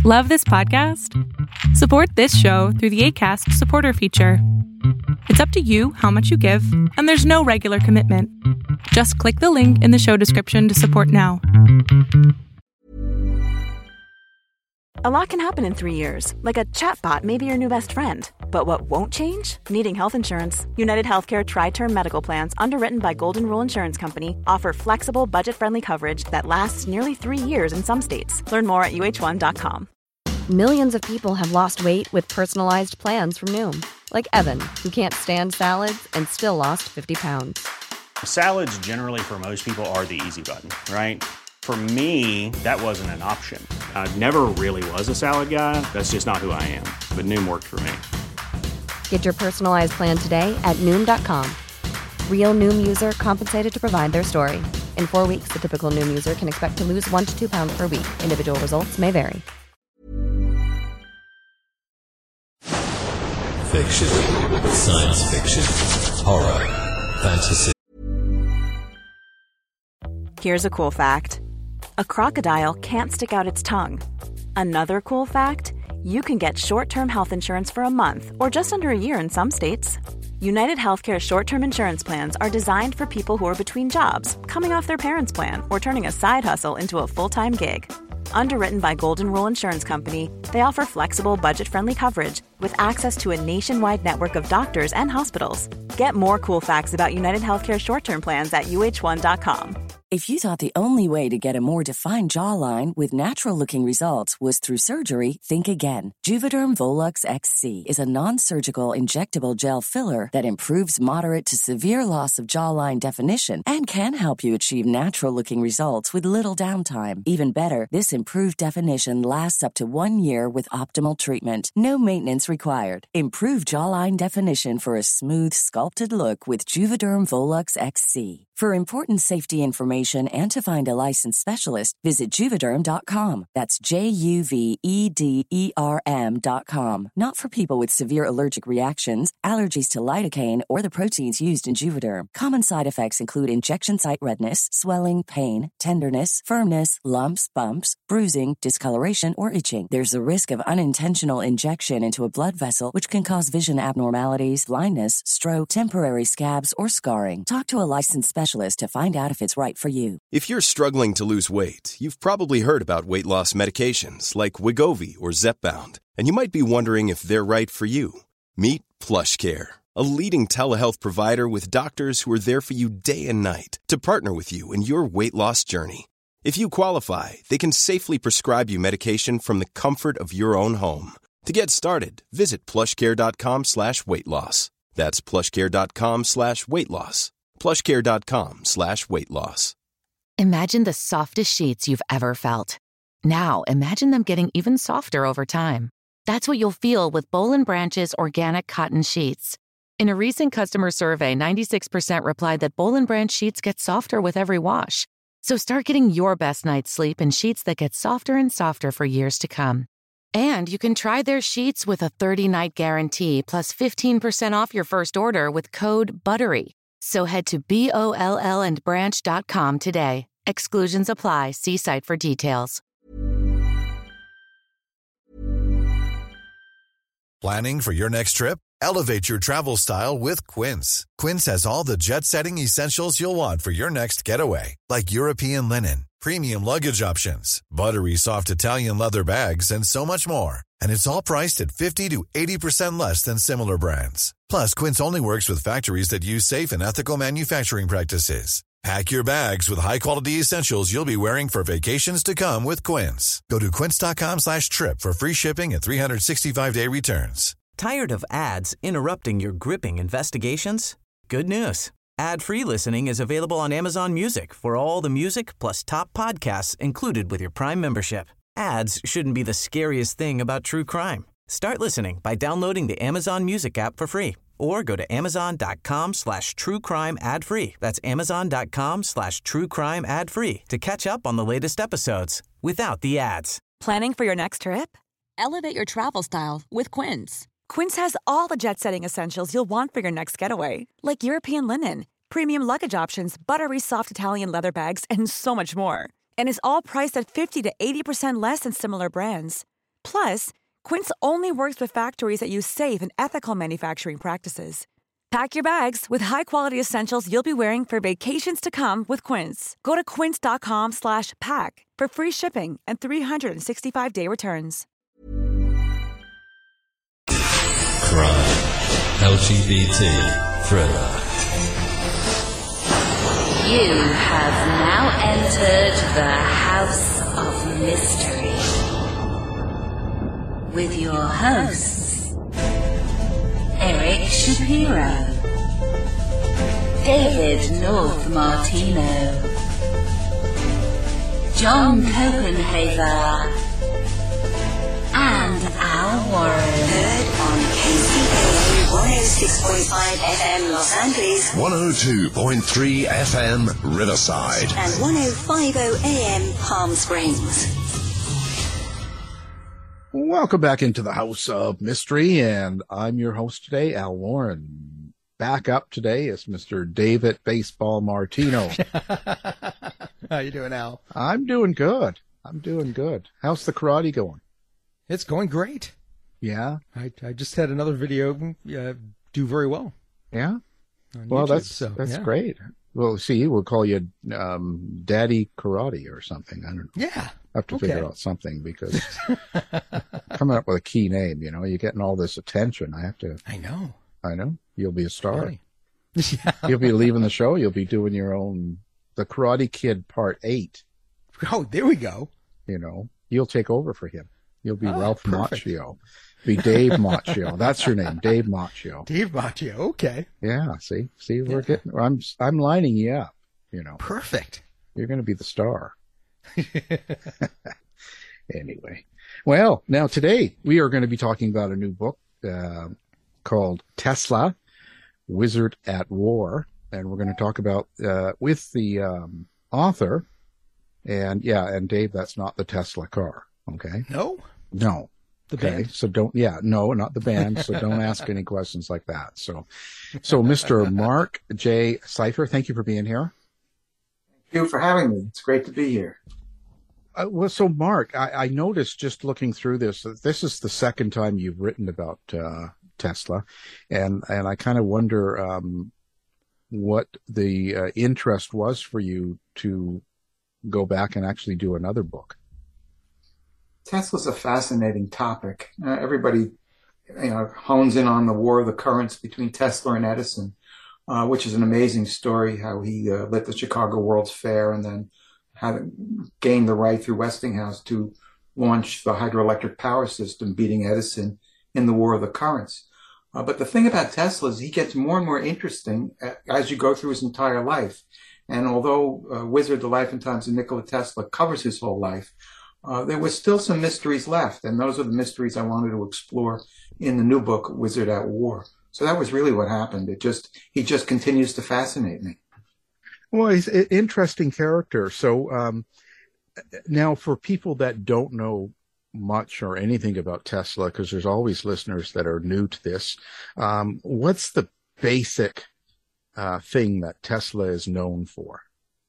Love this podcast? Support this show through the Acast supporter feature. It's up to you how much you give, and there's no regular commitment. Just click the link in the show description to support now. A lot can happen in 3 years, like a chatbot may be your new best friend. But what won't change? Needing health insurance. United Healthcare Tri-Term Medical Plans, underwritten by Golden Rule Insurance Company, offer flexible, budget-friendly coverage that lasts nearly 3 years in some states. Learn more at uh1.com. Millions of people have lost weight with personalized plans from Noom. Like Evan, who can't stand salads and still lost 50 pounds. Salads generally for most people are the easy button, right? For me, that wasn't an option. I never really was a salad guy. That's just not who I am. But Noom worked for me. Get your personalized plan today at Noom.com. Real Noom user compensated to provide their story. In 4 weeks, the typical Noom user can expect to lose 1 to 2 pounds per week. Individual results may vary. Fiction, science fiction, horror, fantasy. Here's a cool fact. A crocodile can't stick out its tongue. Another cool fact, you can get short-term health insurance for a month or just under a year in some states. United Healthcare short-term insurance plans are designed for people who are between jobs, coming off their parents' plan, or turning a side hustle into a full-time gig. Underwritten by Golden Rule Insurance Company, they offer flexible, budget-friendly coverage with access to a nationwide network of doctors and hospitals. Get more cool facts about United Healthcare short-term plans at uh1.com. If you thought the only way to get a more defined jawline with natural-looking results was through surgery, think again. Juvederm Volux XC is a non-surgical injectable gel filler that improves moderate to severe loss of jawline definition and can help you achieve natural-looking results with little downtime. Even better, this improved definition lasts up to 1 year with optimal treatment. No maintenance required. Improve jawline definition for a smooth, sculpted look with Juvederm Volux XC. For important safety information and to find a licensed specialist, visit Juvederm.com. That's JUVEDERM.com. Not for people with severe allergic reactions, allergies to lidocaine, or the proteins used in Juvederm. Common side effects include injection site redness, swelling, pain, tenderness, firmness, lumps, bumps, bruising, discoloration, or itching. There's a risk of unintentional injection into a blood vessel, which can cause vision abnormalities, blindness, stroke, temporary scabs, or scarring. Talk to a licensed specialist to find out if it's right for you. If you're struggling to lose weight, you've probably heard about weight loss medications like Wegovy or Zepbound, and you might be wondering if they're right for you. Meet PlushCare, a leading telehealth provider with doctors who are there for you day and night to partner with you in your weight loss journey. If you qualify, they can safely prescribe you medication from the comfort of your own home. To get started, visit plushcare.com/weightloss. That's plushcare.com/weightloss. plushcare.com/weightloss. Imagine the softest sheets you've ever felt. Now, imagine them getting even softer over time. That's what you'll feel with Boll & Branch's organic cotton sheets. In a recent customer survey, 96% replied that Boll & Branch sheets get softer with every wash. So start getting your best night's sleep in sheets that get softer and softer for years to come. And you can try their sheets with a 30-night guarantee plus 15% off your first order with code BUTTERY. So head to BOLLandbranch.com today. Exclusions apply. See site for details. Planning for your next trip? Elevate your travel style with Quince. Quince has all the jet-setting essentials you'll want for your next getaway, like European linen, premium luggage options, buttery soft Italian leather bags, and so much more. And it's all priced at 50 to 80% less than similar brands. Plus, Quince only works with factories that use safe and ethical manufacturing practices. Pack your bags with high-quality essentials you'll be wearing for vacations to come with Quince. Go to quince.com/trip for free shipping and 365-day returns. Tired of ads interrupting your gripping investigations? Good news. Ad-free listening is available on Amazon Music for all the music plus top podcasts included with your Prime membership. Ads shouldn't be the scariest thing about true crime. Start listening by downloading the Amazon Music app for free or go to amazon.com/truecrime ad-free. That's amazon.com/truecrime ad-free to catch up on the latest episodes without the ads. Planning for your next trip? Elevate your travel style with Quince. Quince has all the jet-setting essentials you'll want for your next getaway, like European linen, premium luggage options, buttery soft Italian leather bags, and so much more. And is all priced at 50 to 80% less than similar brands. Plus, Quince only works with factories that use safe and ethical manufacturing practices. Pack your bags with high-quality essentials you'll be wearing for vacations to come with Quince. Go to quince.com/pack for free shipping and 365-day returns. Crime, LGBT, thriller. You have now entered the House of Mystery with your hosts, Eric Shapiro, David North Martino, John Copenhaver, and Al Warren. Heard on KCAA 106.5 FM Los Angeles, 102.3 FM Riverside, and 105.0 AM Palm Springs. Welcome back into the House of Mystery, and I'm your host today, Al Warren. Back up today is Mr. David Baseball Martino. How you doing, Al? I'm doing good. How's the karate going? It's going great. Yeah? I just had another video do very well. Yeah? Well, YouTube, that's great. Well, see, we'll call you Daddy Karate or something. I don't know. Yeah. I have to figure out something because coming up with a key name, you're getting all this attention. I know. You'll be a star. Yeah. You'll be leaving the show. You'll be doing your own, The Karate Kid Part 8. Oh, there we go. You'll take over for him. You'll be Ralph Macchio. Be Dave Macchio. That's your name, Dave Macchio. Dave Macchio. Okay. Yeah. See, we're getting. I'm lining you up. Perfect. You're going to be the star. Anyway, well, now today we are going to be talking about a new book called Tesla, Wizard at War, and we're going to talk about with the author. And Dave, that's not the Tesla car. Okay. No. The band. So not the band. So don't ask any questions like that. So Mr. Mark J. Cypher, thank you for being here. Thank you for having me. It's great to be here. So Mark, I noticed just looking through this is the second time you've written about Tesla, and I kind of wonder what the interest was for you to go back and actually do another book. Tesla's a fascinating topic. Everybody, hones in on the war of the currents between Tesla and Edison, which is an amazing story, how he lit the Chicago World's Fair and then gained the right through Westinghouse to launch the hydroelectric power system, beating Edison in the war of the currents. But the thing about Tesla is he gets more and more interesting as you go through his entire life. And although Wizard, The Life and Times of Nikola Tesla covers his whole life, there was still some mysteries left. And those are the mysteries I wanted to explore in the new book, Wizard at War. So that was really what happened. He just continues to fascinate me. Well, he's an interesting character. So now for people that don't know much or anything about Tesla, because there's always listeners that are new to this, what's the basic thing that Tesla is known for?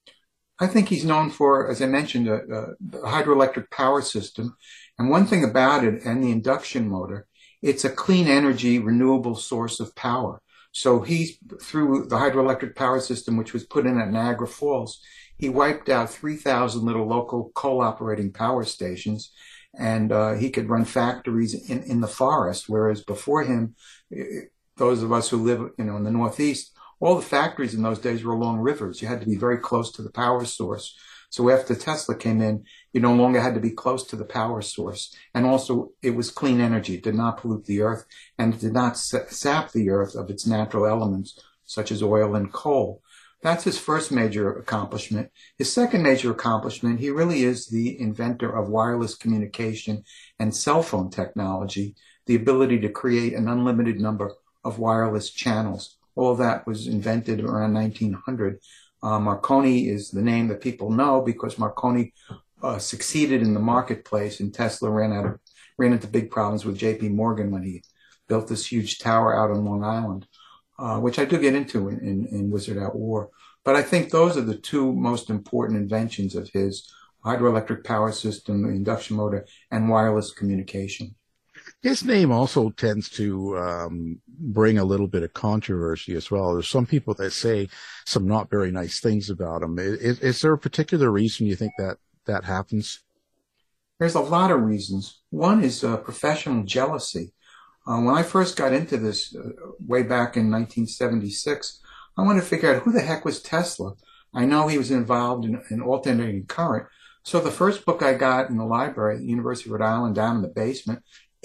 I think he's known for, as I mentioned, the hydroelectric power system. And one thing about it and the induction motor, it's a clean energy, renewable source of power. So he's, through the hydroelectric power system, which was put in at Niagara Falls, he wiped out 3,000 little local coal operating power stations. And he could run factories in the forest, whereas before him, those of us who live, in the Northeast, all the factories in those days were along rivers. You had to be very close to the power source. So after Tesla came in, you no longer had to be close to the power source. And also, it was clean energy. It did not pollute the earth, and it did not sap the earth of its natural elements, such as oil and coal. That's his first major accomplishment. His second major accomplishment, he really is the inventor of wireless communication and cell phone technology, the ability to create an unlimited number of wireless channels. All of that was invented around 1900. Marconi is the name that people know because Marconi succeeded in the marketplace, and Tesla ran into big problems with J.P. Morgan when he built this huge tower out on Long Island, which I do get into in Wizard at War. But I think those are the two most important inventions of his, hydroelectric power system, induction motor, and wireless communication. His name also tends to bring a little bit of controversy as well. There's some people that say some not very nice things about him. Is there a particular reason you think that happens? There's a lot of reasons. One is professional jealousy. When I first got into this way back in 1976, I wanted to figure out who the heck was Tesla. I know he was involved in alternating current. So the first book I got in the library at the University of Rhode Island down in the basement,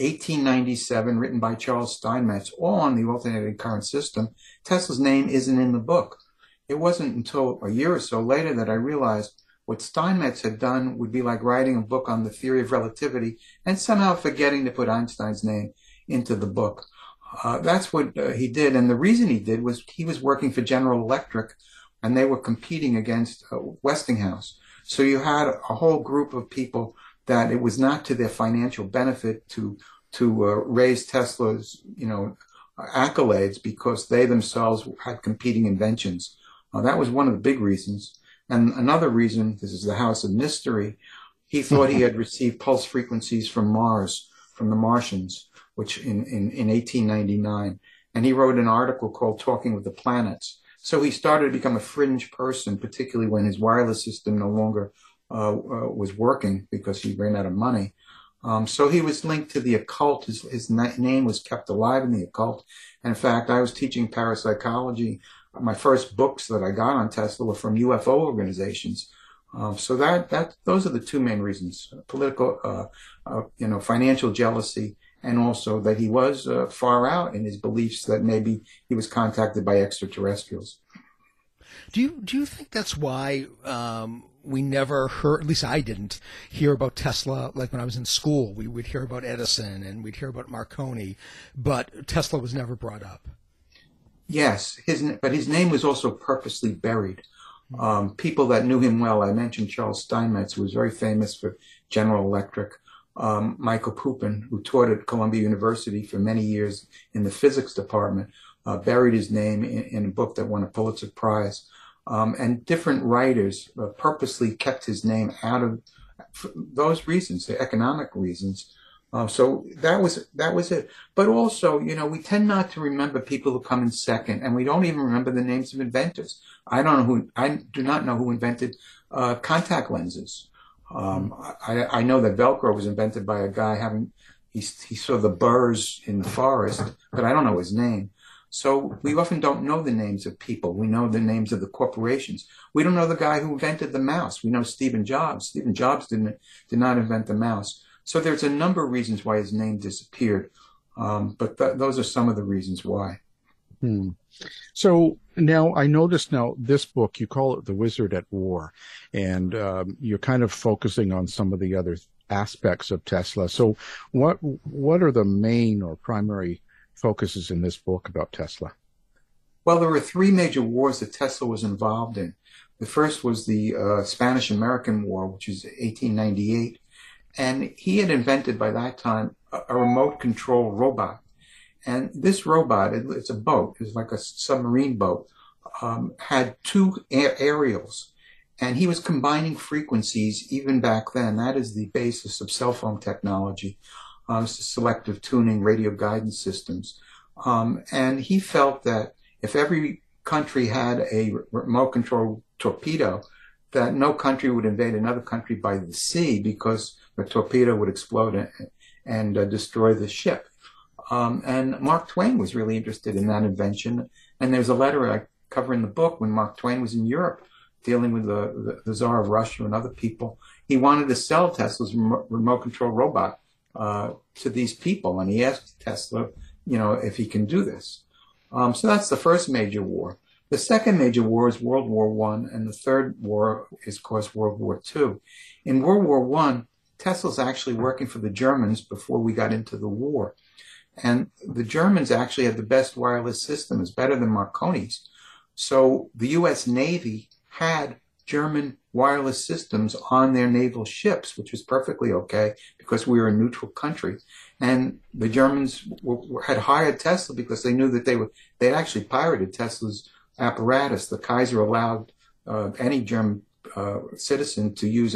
1897, written by Charles Steinmetz, all on the alternating current system. Tesla's name isn't in the book. It wasn't until a year or so later that I realized what Steinmetz had done would be like writing a book on the theory of relativity and somehow forgetting to put Einstein's name into the book. That's what he did. And the reason he did was he was working for General Electric, and they were competing against Westinghouse. So you had a whole group of people that it was not to their financial benefit to raise Tesla's, accolades because they themselves had competing inventions. That was one of the big reasons. And another reason, this is the House of Mystery, he thought he had received pulse frequencies from Mars, from the Martians, which in 1899. And he wrote an article called Talking with the Planets. So he started to become a fringe person, particularly when his wireless system no longer was working because he ran out of money. So he was linked to the occult. His name was kept alive in the occult. And in fact, I was teaching parapsychology. My first books that I got on Tesla were from UFO organizations. So those are the two main reasons: political, financial jealousy, and also that he was far out in his beliefs that maybe he was contacted by extraterrestrials. Do you think that's why we never heard, at least I didn't, hear about Tesla like when I was in school? We would hear about Edison and we'd hear about Marconi, but Tesla was never brought up. Yes, but his name was also purposely buried. People that knew him well, I mentioned Charles Steinmetz, who was very famous for General Electric. Michael Pupin, who taught at Columbia University for many years in the physics department, buried his name in a book that won a Pulitzer Prize. And different writers purposely kept his name out of those reasons, the economic reasons. So that was it. But also, we tend not to remember people who come in second, and we don't even remember the names of inventors. I do not know who invented contact lenses. I know that Velcro was invented by a guy he saw the burrs in the forest, but I don't know his name. So we often don't know the names of people. We know the names of the corporations. We don't know the guy who invented the mouse. We know Stephen Jobs. Stephen Jobs did not invent the mouse. So there's a number of reasons why his name disappeared. But those are some of the reasons why. So now I noticed this book, you call it The Wizard at War, and you're kind of focusing on some of the other aspects of Tesla. So what are the main or primary focuses in this book about Tesla? Well, there were three major wars that Tesla was involved in. The first was the Spanish-American War, which is 1898. And he had invented by that time a remote control robot. And this robot, it's a boat, it's like a submarine boat, had two aerials. And he was combining frequencies even back then. That is the basis of cell phone technology, selective tuning, radio guidance systems. And he felt that if every country had a remote control torpedo, that no country would invade another country by the sea because the torpedo would explode and destroy the ship. And Mark Twain was really interested in that invention. And there's a letter I cover in the book when Mark Twain was in Europe dealing with the Tsar of Russia and other people. He wanted to sell Tesla's remote control robot to these people. And he asked Tesla, if he can do this. So that's the first major war. The second major war is World War I, and the third war is, of course, World War II. In World War I, Tesla's actually working for the Germans before we got into the war. And the Germans actually had the best wireless systems, better than Marconi's. So the U.S. Navy had German wireless systems on their naval ships, which was perfectly okay because we were a neutral country. And the Germans had hired Tesla because they knew that they'd actually pirated Tesla's apparatus. The Kaiser allowed any German citizen to use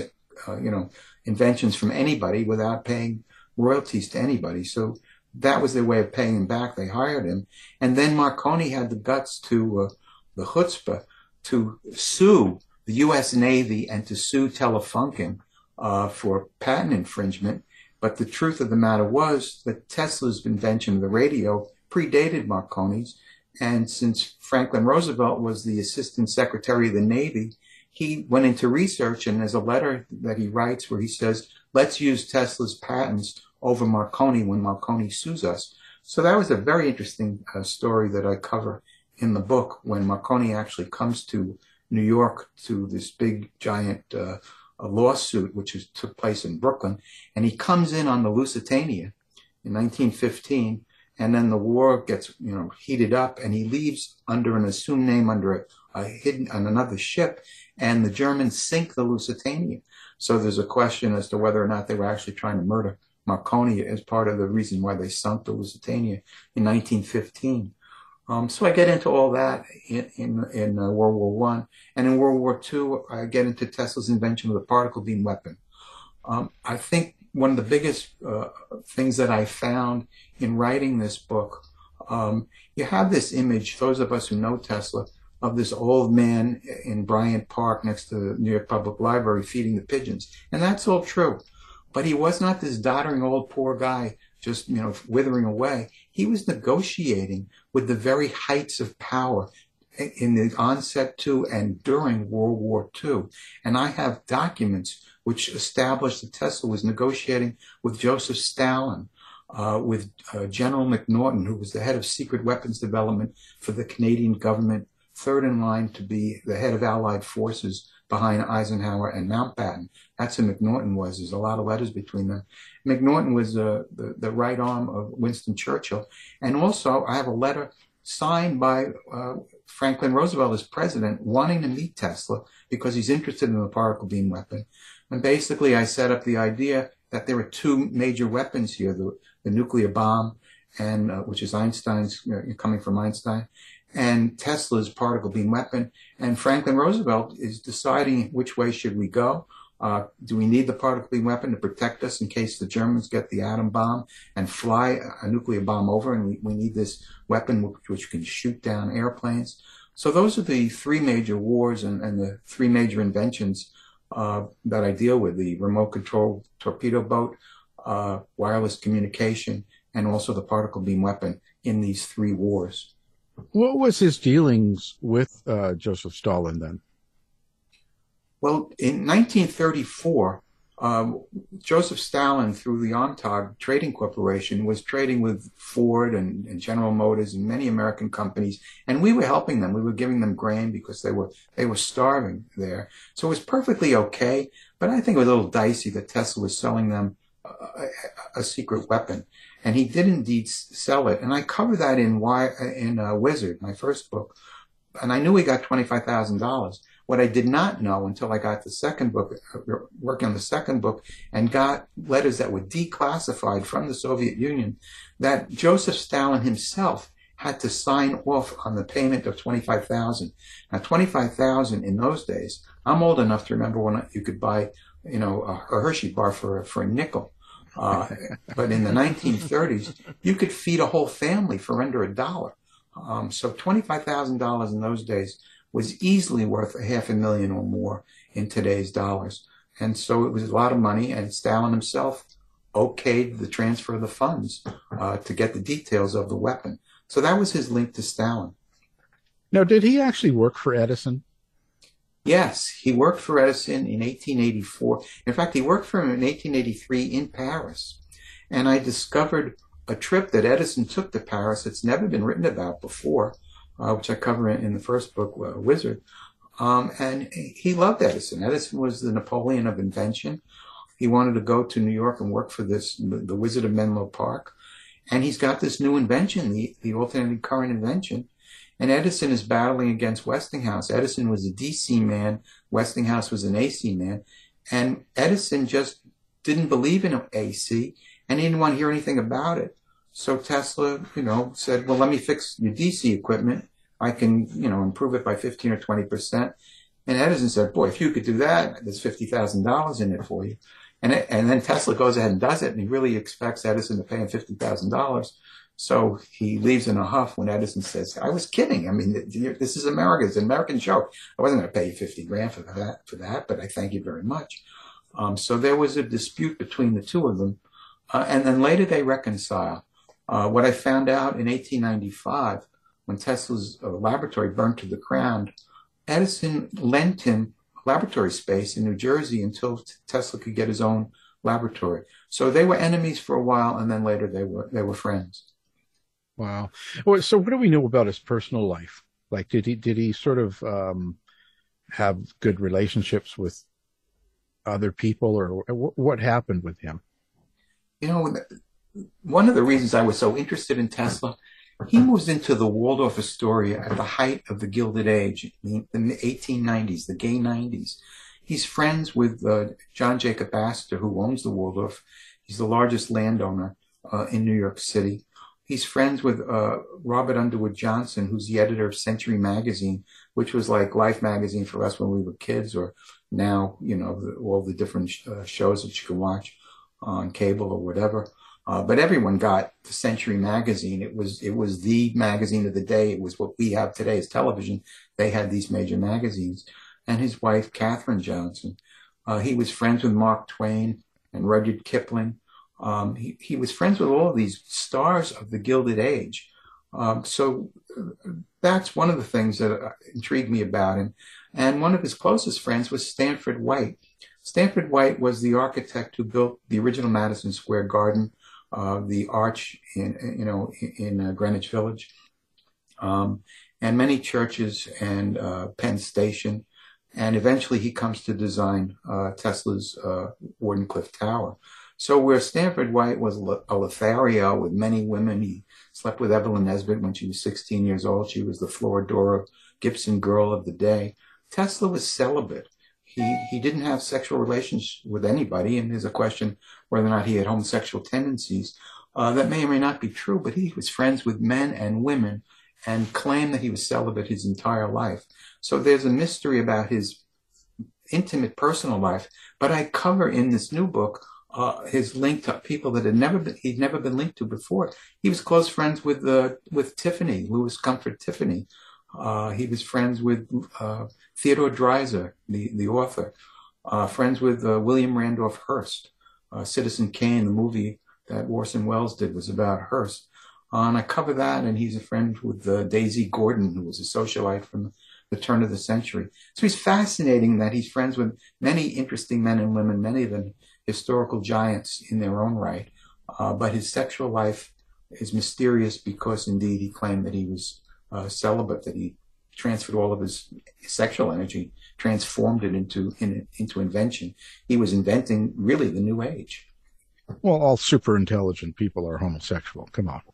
inventions from anybody without paying royalties to anybody. So that was their way of paying him back. They hired him. And then Marconi had the guts to, the chutzpah, to sue the U.S. Navy and to sue Telefunken for patent infringement. But the truth of the matter was that Tesla's invention of the radio predated Marconi's. And since Franklin Roosevelt was the Assistant Secretary of the Navy, he went into research, and there's a letter that he writes where he says, let's use Tesla's patents over Marconi when Marconi sues us. So that was a very interesting story that I cover in the book, when Marconi actually comes to New York to this big, giant lawsuit, which took place in Brooklyn. And he comes in on the Lusitania in 1915. And then the war gets, heated up, and he leaves under an assumed name under a hidden on another ship, and the Germans sink the Lusitania. So there's a question as to whether or not they were actually trying to murder Marconi as part of the reason why they sunk the Lusitania in 1915. So I get into all that in World War I. And in World War II, I get into Tesla's invention of the particle beam weapon. I think one of the biggest things that I found in writing this book, you have this image, those of us who know Tesla, of this old man in Bryant Park next to the New York Public Library feeding the pigeons. And that's all true. But he was not this doddering old poor guy just, withering away. He was negotiating with the very heights of power in the onset to and during World War II. And I have documents which established that Tesla was negotiating with Joseph Stalin, with General McNaughton, who was the head of secret weapons development for the Canadian government, third in line to be the head of Allied forces behind Eisenhower and Mountbatten. That's who McNaughton was. There's a lot of letters between them. McNaughton was the right arm of Winston Churchill. And also, I have a letter signed by Franklin Roosevelt as president wanting to meet Tesla because he's interested in the particle beam weapon. And basically, I set up the idea that there are two major weapons here, the nuclear bomb, and which is Einstein's, coming from Einstein, and Tesla's particle beam weapon. And Franklin Roosevelt is deciding which way should we go. Do we need the particle beam weapon to protect us in case the Germans get the atom bomb and fly a nuclear bomb over, and we need this weapon which can shoot down airplanes? So those are the three major wars and the three major inventions that I deal with: the remote control torpedo boat, wireless communication, and also the particle beam weapon in these three wars. What was his dealings with Joseph Stalin then? Well, in 1934, Joseph Stalin, through the Ontag Trading Corporation, was trading with Ford and General Motors and many American companies, and we were helping them. We were giving them grain because they were starving there. So it was perfectly okay, but I think it was a little dicey that Tesla was selling them a secret weapon. And he did indeed sell it. And I cover that in Wizard, my first book. And I knew he got $25,000. What I did not know until I got the second book, working on the second book, and got letters that were declassified from the Soviet Union, that Joseph Stalin himself had to sign off on the payment of $25,000. Now, $25,000 in those days, I'm old enough to remember when you could buy, a Hershey bar for a nickel. But in the 1930s, you could feed a whole family for under $1. So $25,000 in those days was easily worth $500,000 or more in today's dollars. And so it was a lot of money, and Stalin himself okayed the transfer of the funds to get the details of the weapon. So that was his link to Stalin. Now, did he actually work for Edison? Yes, he worked for Edison in 1884. In fact, he worked for him in 1883 in Paris. And I discovered a trip that Edison took to Paris that's never been written about before, which I cover in the first book, Wizard. And he loved Edison. Edison was the Napoleon of invention. He wanted to go to New York and work for the Wizard of Menlo Park. And he's got this new invention, the alternating current invention. And Edison is battling against Westinghouse. Edison was a DC man. Westinghouse was an AC man. And Edison just didn't believe in AC, and he didn't want to hear anything about it. So Tesla, said, well, let me fix your DC equipment. I can, improve it by 15 or 20%. And Edison said, boy, if you could do that, there's $50,000 in it for you. And then Tesla goes ahead and does it, and he really expects Edison to pay him $50,000. So he leaves in a huff when Edison says, I was kidding. I mean, this is America. It's an American show. I wasn't going to pay you $50,000 for that, but I thank you very much. So there was a dispute between the two of them. And then later they reconcile. What I found out in 1895, when Tesla's laboratory burnt to the ground, Edison lent him laboratory space in New Jersey until Tesla could get his own laboratory. So they were enemies for a while, and then later they were friends. Wow. Well, so what do we know about his personal life? Like, did he sort of have good relationships with other people, or what happened with him? You know, one of the reasons I was so interested in Tesla, he moves into the Waldorf Astoria at the height of the Gilded Age in the 1890s, the gay 90s. He's friends with John Jacob Astor, who owns the Waldorf. He's the largest landowner in New York City. He's friends with Robert Underwood Johnson, who's the editor of Century Magazine, which was like Life magazine for us when we were kids, or now, you know, all the different shows that you can watch on cable or whatever. But everyone got the Century Magazine. It was the magazine of the day. It was what we have today as television. They had these major magazines. And his wife, Katherine Johnson, he was friends with Mark Twain and Rudyard Kipling. He was friends with all of these stars of the Gilded Age. So that's one of the things that intrigued me about him. And one of his closest friends was Stanford White. Stanford White was the architect who built the original Madison Square Garden, the arch in Greenwich Village, and many churches and Penn Station. And eventually he comes to design Tesla's Wardenclyffe Tower. So where Stanford White was a Lothario with many women, he slept with Evelyn Nesbit when she was 16 years old. She was the Floridora Gibson girl of the day. Tesla was celibate. He didn't have sexual relations with anybody, and there's a question whether or not he had homosexual tendencies. That may or may not be true, but he was friends with men and women and claimed that he was celibate his entire life. So there's a mystery about his intimate personal life, but I cover in this new book his link to people that he'd never been linked to before. He was close friends with Tiffany, Louis Comfort Tiffany. He was friends with Theodore Dreiser, the author, friends with William Randolph Hearst. Citizen Kane, the movie that Orson Welles did, was about Hearst. And I cover that, and he's a friend with Daisy Gordon, who was a socialite from the turn of the century. So he's fascinating that he's friends with many interesting men and women, many of them historical giants in their own right. But his sexual life is mysterious because, indeed, he claimed that he was celibate, that he transferred all of his sexual energy, transformed it into invention. He was inventing really the new age. Well, all super intelligent people are homosexual. Come on.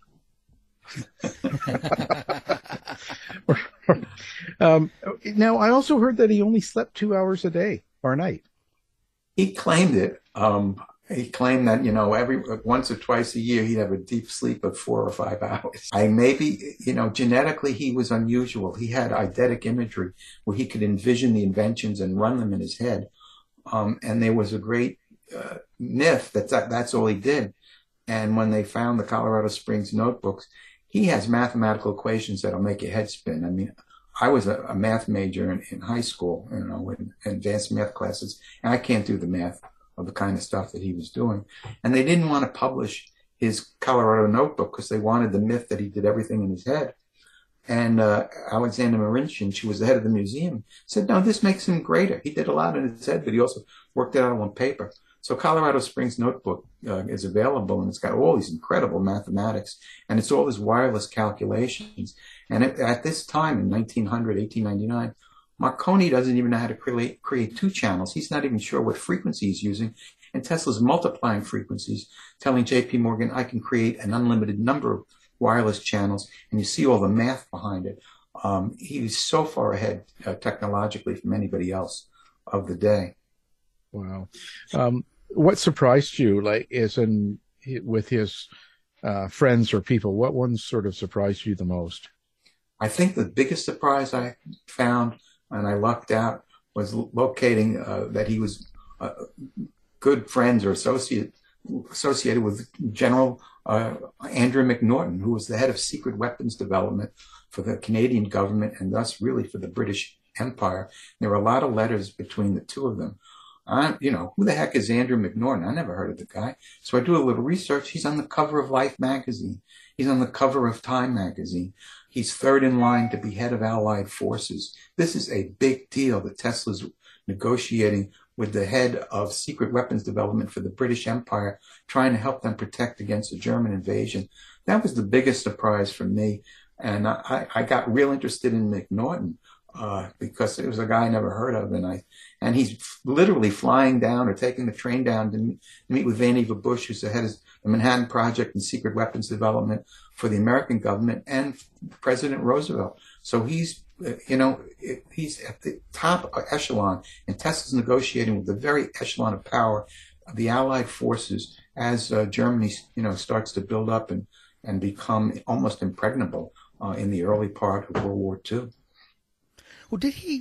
Now, I also heard that he only slept 2 hours a day or a night. He claimed it. He claimed that, every once or twice a year, he'd have a deep sleep of 4 or 5 hours. Genetically, he was unusual. He had eidetic imagery where he could envision the inventions and run them in his head. And there was a great myth that that's all he did. And when they found the Colorado Springs notebooks, he has mathematical equations that'll make your head spin. I mean, I was a math major in high school, in advanced math classes, and I can't do the math of the kind of stuff that he was doing. And they didn't want to publish his Colorado notebook because they wanted the myth that he did everything in his head. And Alexander Marincin, she was the head of the museum, said, no, this makes him greater. He did a lot in his head, but he also worked it out on paper. So Colorado Springs notebook is available, and it's got all these incredible mathematics, and it's all these wireless calculations. And at this time, in 1899, Marconi doesn't even know how to create 2 channels. He's not even sure what frequency he's using. And Tesla's multiplying frequencies, telling J.P. Morgan, I can create an unlimited number of wireless channels, and you see all the math behind it. He was so far ahead technologically from anybody else of the day. Wow. What surprised you, with his friends or people? What ones sort of surprised you the most? I think the biggest surprise I found, and I lucked out, was locating that he was good friends or associated with General Andrew McNaughton, who was the head of secret weapons development for the Canadian government and thus really for the British Empire. There were a lot of letters between the two of them. Who the heck is Andrew McNaughton? I never heard of the guy. So I do a little research. He's on the cover of Life magazine. He's on the cover of Time magazine. He's third in line to be head of Allied forces. This is a big deal that Tesla's negotiating with the head of secret weapons development for the British Empire, trying to help them protect against a German invasion. That was the biggest surprise for me. And I got real interested in McNaughton because it was a guy I never heard of. And he's literally flying down or taking the train down to meet with Vannevar Bush, who's the head of the Manhattan Project and secret weapons development for the American government, and President Roosevelt. So he's at the top echelon, and Tesla's negotiating with the very echelon of power of the Allied forces as Germany, starts to build up and become almost impregnable in the early part of World War II. Well, did he,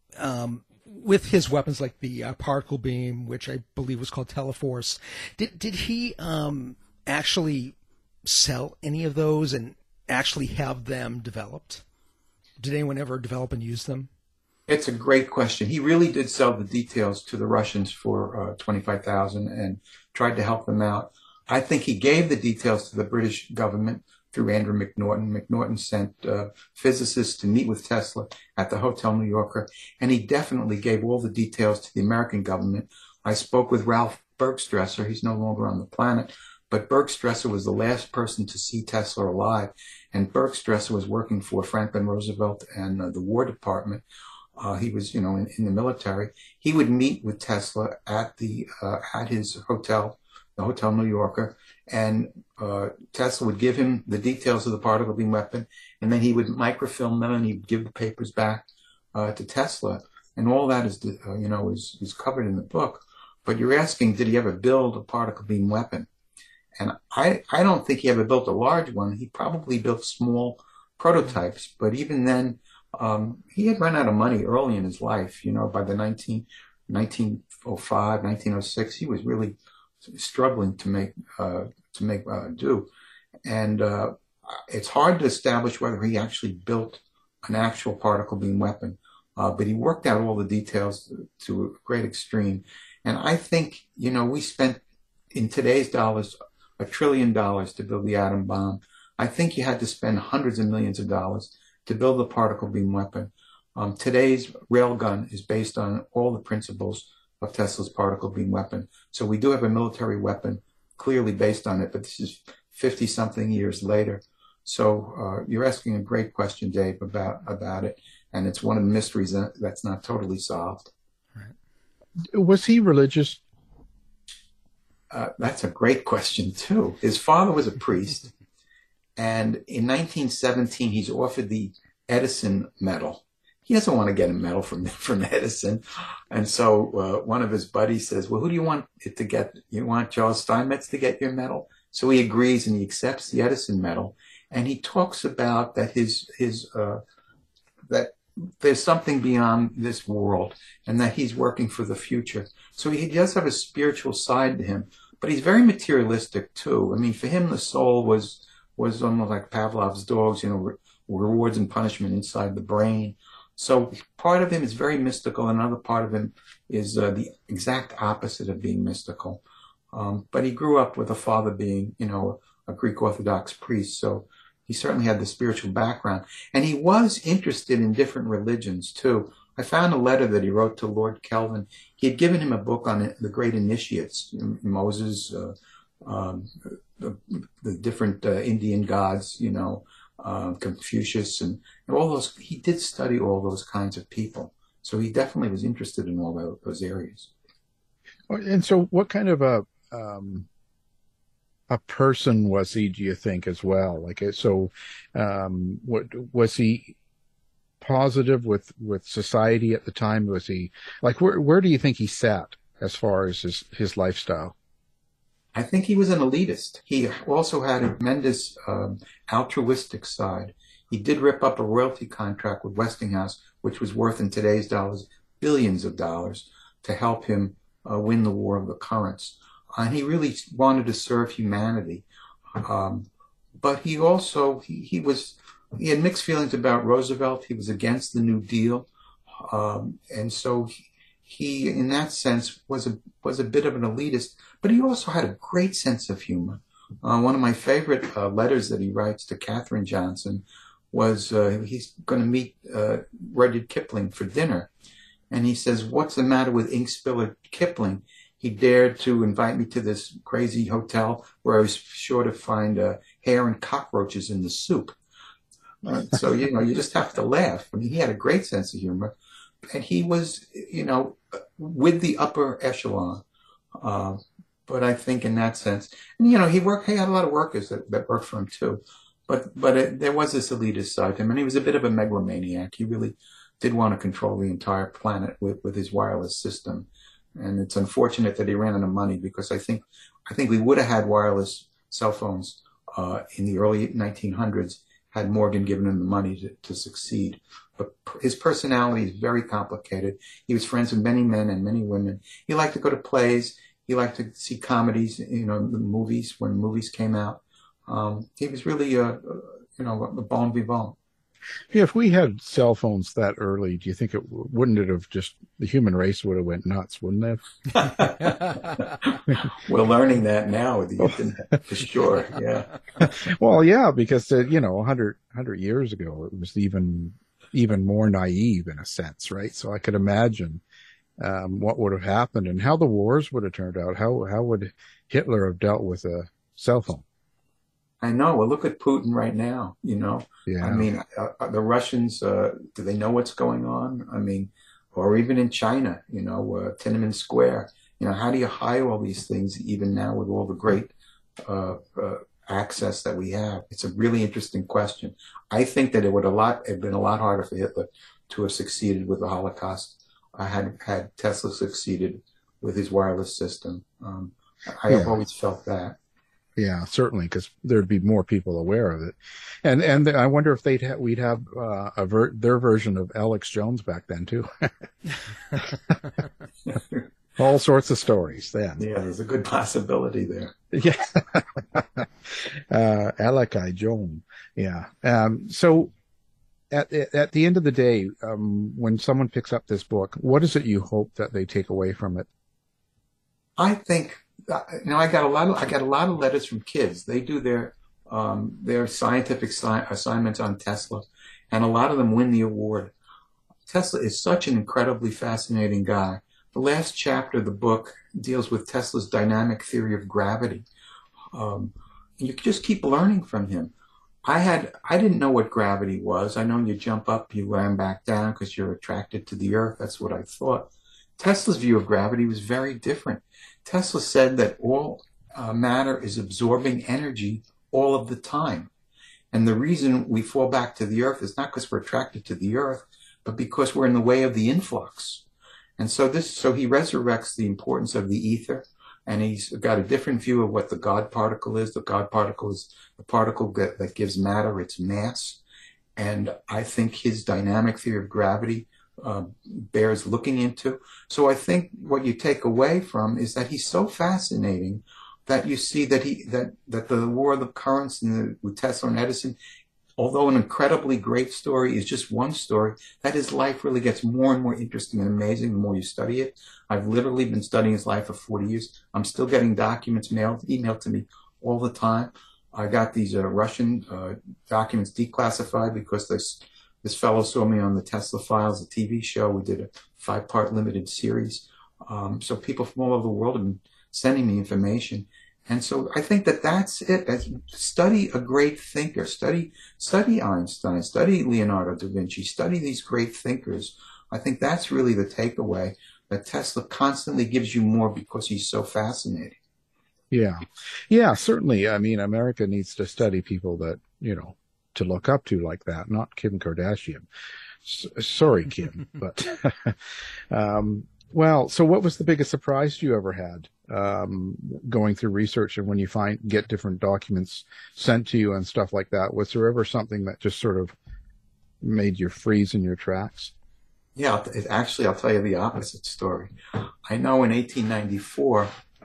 with his weapons like the particle beam, which I believe was called Teleforce, did he actually sell any of those and actually have them developed? Did anyone ever develop and use them? It's a great question. He really did sell the details to the Russians for $25,000 and tried to help them out. I think he gave the details to the British government through Andrew McNaughton. McNaughton sent physicists to meet with Tesla at the Hotel New Yorker, and he definitely gave all the details to the American government. I spoke with Ralph Bergstresser. He's no longer on the planet, but Bergstresser was the last person to see Tesla alive, and Bergstresser was working for Franklin Roosevelt and the War Department. He was, in the military. He would meet with Tesla at his hotel, the Hotel New Yorker, and Tesla would give him the details of the particle beam weapon, and then he would microfilm them and he'd give the papers back to Tesla. And all that is covered in the book. But you're asking, did he ever build a particle beam weapon? And I don't think he ever built a large one. He probably built small prototypes, but even then, he had run out of money early in his life. By the 1905, 1906, he was really struggling to make do. And it's hard to establish whether he actually built an actual particle beam weapon, but he worked out all the details to a great extreme. And I think, we spent in today's dollars $1 trillion to build the atom bomb. I think you had to spend hundreds of millions of dollars to build a particle beam weapon. Today's railgun is based on all the principles of Tesla's particle beam weapon. So we do have a military weapon clearly based on it, but this is 50-something years later. So you're asking a great question, Dave, about it, and it's one of the mysteries that's not totally solved. Right. Was he religious? That's a great question, too. His father was a priest, and in 1917, he's offered the Edison Medal. He doesn't want to get a medal from Edison. And so one of his buddies says, well, who do you want it to get? You want Charles Steinmetz to get your medal? So he agrees and he accepts the Edison Medal. And he talks about that that there's something beyond this world and that he's working for the future. So he does have a spiritual side to him, but he's very materialistic too. I mean, for him, the soul was almost like Pavlov's dogs, rewards and punishment inside the brain. So part of him is very mystical, and another part of him is the exact opposite of being mystical. But he grew up with a father being, a Greek Orthodox priest, so he certainly had the spiritual background. And he was interested in different religions, too. I found a letter that he wrote to Lord Kelvin. He had given him a book on the great initiates, Moses, the different Indian gods, Confucius, and all those. He did study all those kinds of people. So he definitely was interested in all those areas. And so what kind of a person was he, do you think, as well? What was he positive with society at the time? Was he where do you think he sat as far as his lifestyle? I think he was an elitist. He also had a tremendous altruistic side. He did rip up a royalty contract with Westinghouse, which was worth in today's dollars billions of dollars to help him win the War of the Currents. And he really wanted to serve humanity. But he also, he had mixed feelings about Roosevelt. He was against the New Deal. And so he, in that sense, was a bit of an elitist, but he also had a great sense of humor. One of my favorite letters that he writes to Katherine Johnson was he's going to meet Rudyard Kipling for dinner. And he says, "What's the matter with ink spiller Kipling? He dared to invite me to this crazy hotel where I was sure to find hair and cockroaches in the soup." So, you just have to laugh. I mean, he had a great sense of humor. And he was, with the upper echelon. But I think in that sense, and, he had a lot of workers that worked for him too. But there was this elitist side to him, and he was a bit of a megalomaniac. He really did want to control the entire planet with his wireless system. And it's unfortunate that he ran out of money, because I think we would have had wireless cell phones in the early 1900s had Morgan given him the money to succeed. But his personality is very complicated. He was friends with many men and many women. He liked to go to plays. He liked to see comedies, the movies, when movies came out. He was really, a bon vivant. Yeah, if we had cell phones that early, do you think wouldn't it have just, the human race would have went nuts, wouldn't it? We're learning that now with the internet, for sure. Yeah. Well, yeah, because 100 years ago, it was even more naive in a sense, right? So I could imagine what would have happened and how the wars would have turned out. How would Hitler have dealt with a cell phone? I know. Well, look at Putin right now, Yeah. I mean, the Russians, do they know what's going on? I mean, or even in China, Tiananmen Square. How do you hide all these things even now with all the great access that we have? It's a really interesting question. I think that it would have been a lot harder for Hitler to have succeeded with the Holocaust had Tesla succeeded with his wireless system. I have always felt that. Yeah, certainly, because there'd be more people aware of it, and I wonder if we'd have their version of Alex Jones back then too. All sorts of stories then. Yeah, there's a good possibility there. Yeah, Alec I. Jones. Yeah. So at the end of the day, when someone picks up this book, what is it you hope that they take away from it? I think. I got a lot of letters from kids. They do their scientific assignments on Tesla, and a lot of them win the award. Tesla is such an incredibly fascinating guy. The last chapter of the book deals with Tesla's dynamic theory of gravity. You just keep learning from him. I didn't know what gravity was. I know you jump up, you land back down because you're attracted to the earth. That's what I thought. Tesla's view of gravity was very different. Tesla said that all matter is absorbing energy all of the time. And the reason we fall back to the earth is not because we're attracted to the earth, but because we're in the way of the influx. And so he resurrects the importance of the ether, and he's got a different view of what the God particle is. The God particle is the particle that gives matter its mass. And I think his dynamic theory of gravity bears looking into. So I think what you take away from is that he's so fascinating that you see that that the War of the Currents with Tesla and Edison, although an incredibly great story is just one story, that his life really gets more and more interesting and amazing the more you study it. I've literally been studying his life for 40 years. I'm still getting documents emailed to me all the time. I got these Russian documents declassified because this fellow saw me on the Tesla Files, a TV show. We did a 5-part limited series. So people from all over the world have been sending me information. And so I think that's it. Study a great thinker. Study Einstein. Study Leonardo da Vinci. Study these great thinkers. I think that's really the takeaway, that Tesla constantly gives you more because he's so fascinating. Yeah, certainly. I mean, America needs to study people that, to look up to like that, not Kim Kardashian. Sorry, Kim, but well, so what was the biggest surprise you ever had going through research, and when you get different documents sent to you and stuff like that? Was there ever something that just sort of made you freeze in your tracks? Yeah, actually, I'll tell you the opposite story. I know in 1894,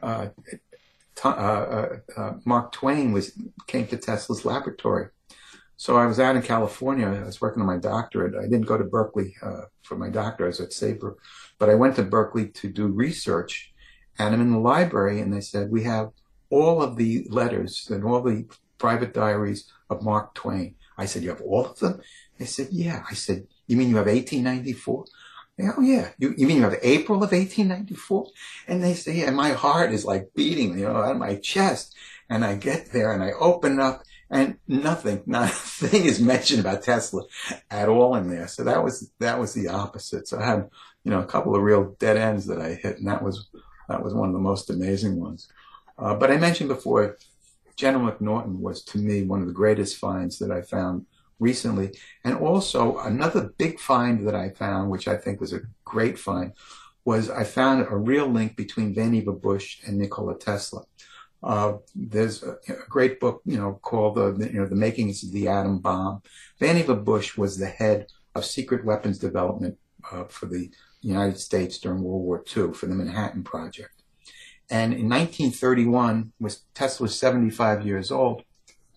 Mark Twain came to Tesla's laboratory. So I was out in California. I was working on my doctorate. I didn't go to Berkeley for my doctorate. I was at Sabre. But I went to Berkeley to do research. And I'm in the library, and they said, we have all of the letters and all the private diaries of Mark Twain. I said, you have all of them? They said, yeah. I said, you mean you have 1894? Oh, yeah. You mean you have April of 1894? And they say, yeah, and my heart is like beating, out of my chest. And I get there and I open up and not a thing is mentioned about Tesla at all in there. So that was the opposite. So I had, a couple of real dead ends that I hit, and that was one of the most amazing ones. But I mentioned before, General McNaughton was to me one of the greatest finds that I found recently. And also another big find that I found, which I think was a great find, was I found a real link between Vannevar Bush and Nikola Tesla. There's a great book, called The Makings of the Atom Bomb. Vannevar Bush was the head of secret weapons development for the United States during World War II for the Manhattan Project. And in 1931, Tesla was 75 years old,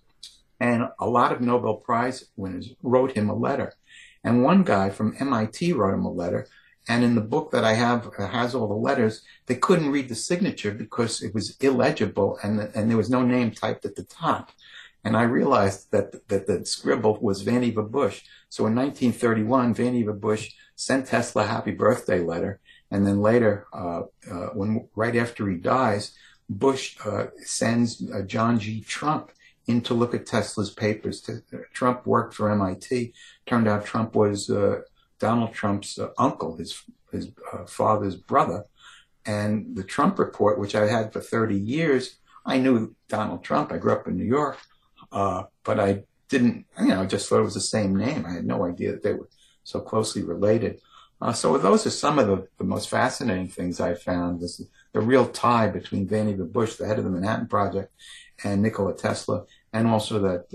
and a lot of Nobel Prize winners wrote him a letter. And one guy from MIT wrote him a letter. And in the book that I have has all the letters, they couldn't read the signature because it was illegible and there was no name typed at the top. And I realized that the scribble was Vannevar Bush. So in 1931, Vannevar Bush sent Tesla a happy birthday letter. And then later, right after he dies, Bush sends John G. Trump in to look at Tesla's papers. Trump worked for MIT. Turned out Trump was Donald Trump's uncle, his father's brother. And the Trump Report, which I had for 30 years, I knew Donald Trump. I grew up in New York, but I didn't, just thought it was the same name. I had no idea that they were so closely related. So those are some of the most fascinating things I found, was the real tie between Vannevar Bush, the head of the Manhattan Project, and Nikola Tesla, and also that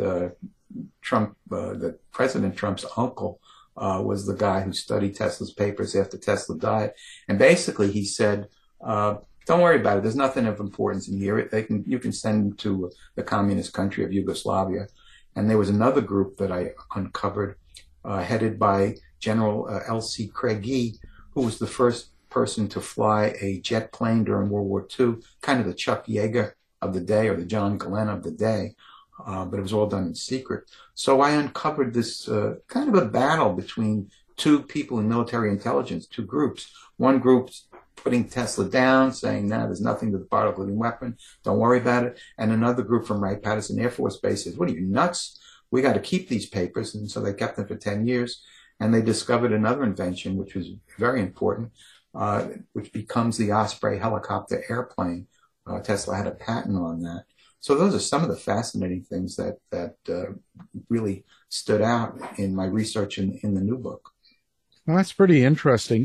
that President Trump's uncle was the guy who studied Tesla's papers after Tesla died. And basically he said, don't worry about it. There's nothing of importance in here. You can send them to the communist country of Yugoslavia. And there was another group that I uncovered, headed by General L.C. Craigie, who was the first person to fly a jet plane during World War II, kind of the Chuck Yeager of the day, or the John Glenn of the day. But it was all done in secret. So I uncovered this kind of a battle between two people in military intelligence, two groups. One group's putting Tesla down, saying, no, there's nothing to the particle weapon, don't worry about it. And another group from Wright-Patterson Air Force Base says, what are you, nuts? We got to keep these papers. And so they kept them for 10 years. And they discovered another invention, which was very important, which becomes the Osprey helicopter airplane. Tesla had a patent on that. So those are some of the fascinating things that really stood out in my research in the new book. Well, that's pretty interesting.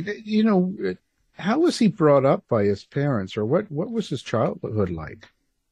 How was he brought up by his parents, or what was his childhood like?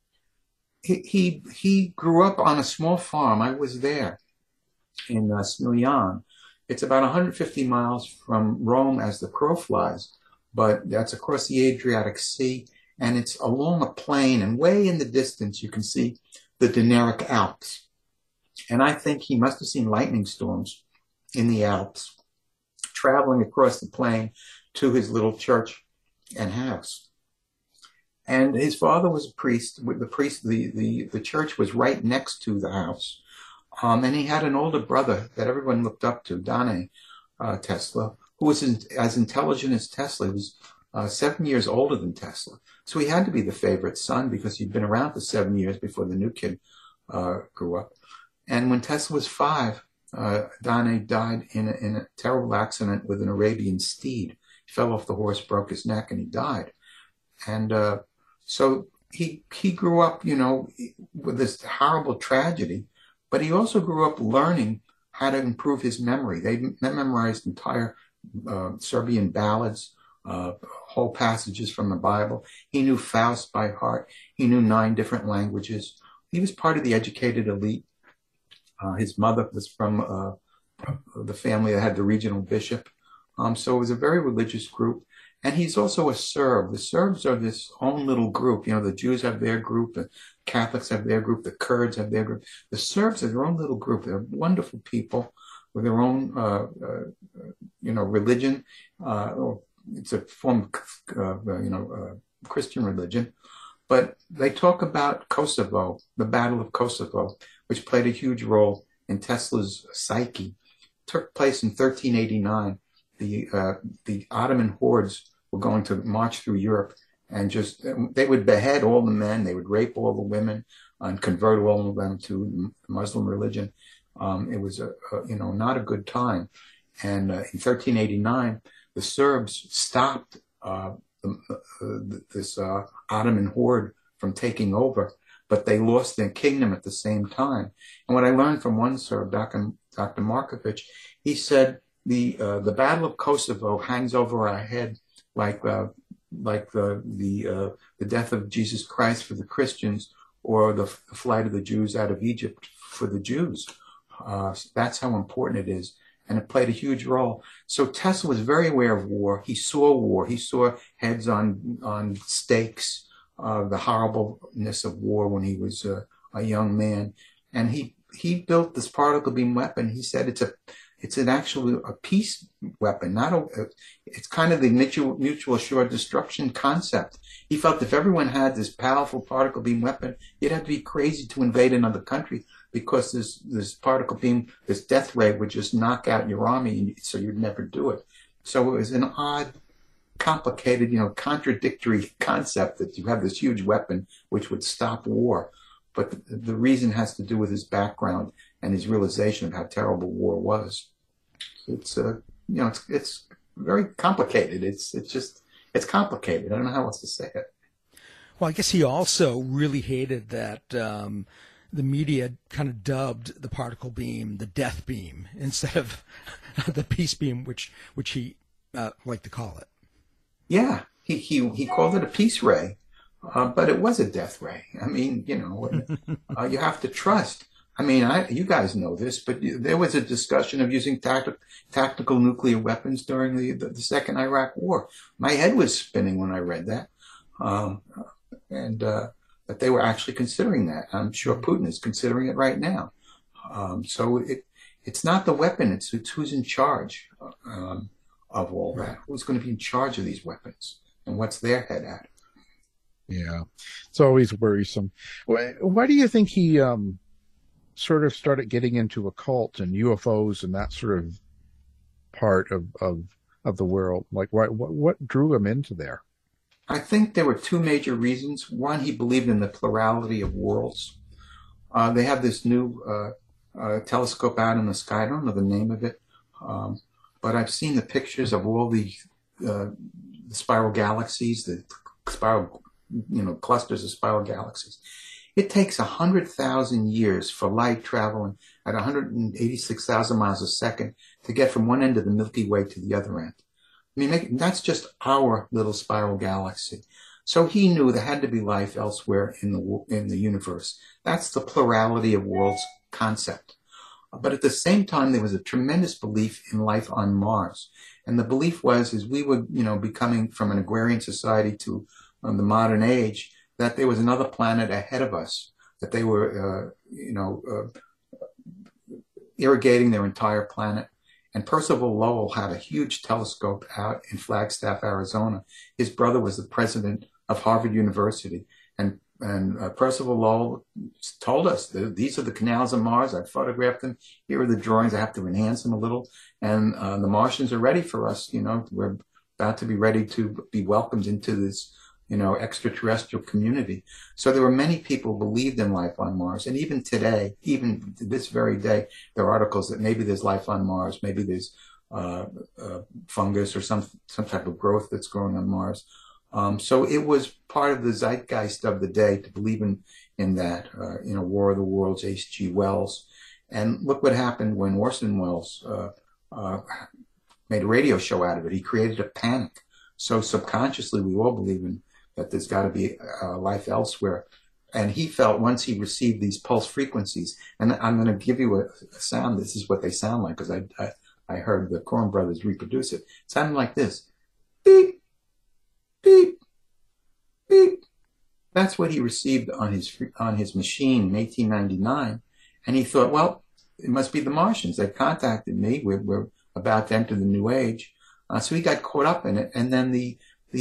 He grew up on a small farm. I was there in Smiljan. It's about 150 miles from Rome as the crow flies, but that's across the Adriatic Sea. And it's along a plain, and way in the distance you can see the Dinaric Alps. And I think he must have seen lightning storms in the Alps, traveling across the plain to his little church and house. And his father was a priest. The church was right next to the house. And he had an older brother that everyone looked up to, Dane Tesla, who was as intelligent as Tesla. He was 7 years older than Tesla. So he had to be the favorite son because he'd been around for 7 years before the new kid grew up. And when Tesla was 5, Dane died in a terrible accident with an Arabian steed. He fell off the horse, broke his neck, and he died. And so he grew up, with this horrible tragedy, but he also grew up learning how to improve his memory. They memorized entire Serbian ballads, whole passages from the Bible. He knew Faust by heart. He knew 9 different languages. He was part of the educated elite. His mother was from the family that had the regional bishop. So it was a very religious group. And he's also a Serb. The Serbs are this own little group. The Jews have their group, the Catholics have their group, the Kurds have their group. The Serbs are their own little group. They're wonderful people with their own, religion. It's a form of, Christian religion. But they talk about Kosovo, the Battle of Kosovo, which played a huge role in Tesla's psyche. It took place in 1389. The Ottoman hordes were going to march through Europe, and they would behead all the men, they would rape all the women, and convert all of them to Muslim religion. It was not a good time. And in 1389, the Serbs stopped this Ottoman horde from taking over, but they lost their kingdom at the same time. And what I learned from one Serb, Dr. Markovic, he said the Battle of Kosovo hangs over our head like the death of Jesus Christ for the Christians, or the flight of the Jews out of Egypt for the Jews. That's how important it is. And it played a huge role. So Tesla was very aware of war. He saw war. He saw heads on stakes, the horribleness of war when he was a young man. And he built this particle beam weapon. He said it's actually a peace weapon. It's kind of the mutual assured destruction concept. He felt if everyone had this powerful particle beam weapon, you'd have to be crazy to invade another country, because this particle beam, this death ray, would just knock out your army, so you'd never do it. So it was an odd, complicated, contradictory concept that you have this huge weapon which would stop war. But the reason has to do with his background and his realization of how terrible war was. It's very complicated. It's complicated. I don't know how else to say it. Well, I guess he also really hated that the media kind of dubbed the particle beam the death beam instead of the peace beam, which he liked to call it. Yeah, he called it a peace ray, but it was a death ray. I mean, you have to trust. I mean, you guys know this, but there was a discussion of using tactical nuclear weapons during the Second Iraq War. My head was spinning when I read that, that they were actually considering that. I'm sure Putin is considering it right now. So it's not the weapon; it's who's in charge of all that. Who's going to be in charge of these weapons, and what's their head at? Yeah, it's always worrisome. Why do you think he sort of started getting into occult and UFOs and that sort of part of the world? Like, what drew him into there? I think there were two major reasons. One, he believed in the plurality of worlds. They have this new telescope out in the sky. I don't know the name of it, but I've seen the pictures of all the spiral galaxies, the spiral, clusters of spiral galaxies. It takes 100,000 years for light traveling at 186,000 miles a second to get from one end of the Milky Way to the other end. I mean, that's just our little spiral galaxy. So he knew there had to be life elsewhere in the universe. That's the plurality of worlds concept. But at the same time, there was a tremendous belief in life on Mars. And the belief was, as we were, becoming from an agrarian society to the modern age, that there was another planet ahead of us, that they were, irrigating their entire planet. And Percival Lowell had a huge telescope out in Flagstaff, Arizona. His brother was the president of Harvard University. And Percival Lowell told us that these are the canals of Mars. I photographed them. Here are the drawings. I have to enhance them a little. And the Martians are ready for us. We're about to be ready to be welcomed into this extraterrestrial community. So there were many people who believed in life on Mars. And even today, even this very day, there are articles that maybe there's life on Mars, maybe there's fungus or some type of growth that's growing on Mars. So it was part of the zeitgeist of the day to believe in that, War of the Worlds, H.G. Wells. And look what happened when Orson Welles made a radio show out of it. He created a panic. So subconsciously, we all believe in that there's got to be life elsewhere. And he felt once he received these pulse frequencies, and I'm going to give you a sound, this is what they sound like, because I heard the Coen brothers reproduce it. It sounded like this. Beep, beep, beep. That's what he received on his machine in 1899. And he thought, well, it must be the Martians. They contacted me. We're about to enter the new age. So he got caught up in it. And then the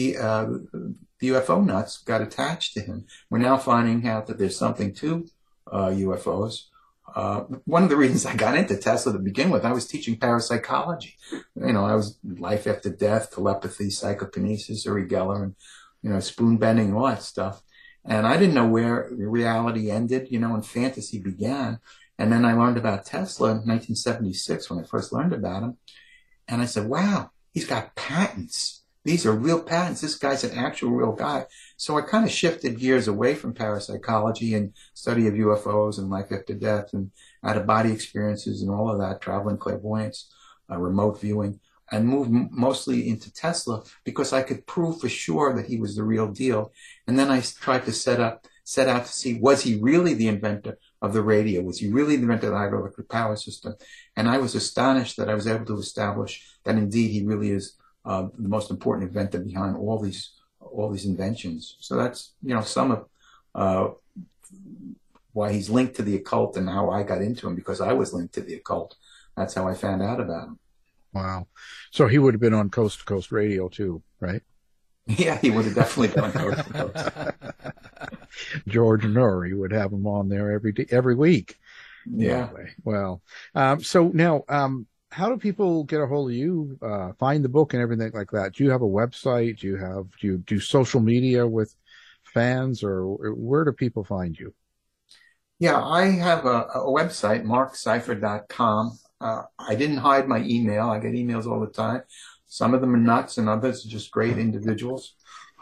UFO nuts got attached to him. We're now finding out that there's something to UFOs. One of the reasons I got into Tesla to begin with, I was teaching parapsychology. I was life after death, telepathy, psychokinesis, Uri Geller, and, spoon bending and all that stuff. And I didn't know where reality ended, and fantasy began. And then I learned about Tesla in 1976 when I first learned about him. And I said, wow, he's got patents. These are real patents. This guy's an actual real guy. So I kind of shifted gears away from parapsychology and study of UFOs and life after death and out-of-body experiences and all of that, traveling clairvoyance, remote viewing, and moved mostly into Tesla because I could prove for sure that he was the real deal. And then I tried to set out to see, was he really the inventor of the radio? Was he really the inventor of the hydroelectric power system? And I was astonished that I was able to establish that indeed he really is the most important inventor behind all these inventions. So that's, some of why he's linked to the occult and how I got into him, because I was linked to the occult. That's how I found out about him. Wow. So he would have been on Coast to Coast Radio too, right? Yeah, he would have definitely been on Coast to Coast. George Noory would have him on there every week. Yeah. Anyway, well, so now, how do people get a hold of you, find the book and everything like that? Do you have a website? Do you do social media with fans, or where do people find you? Yeah, I have a website, markcypher.com. I didn't hide my email. I get emails all the time. Some of them are nuts and others are just great individuals.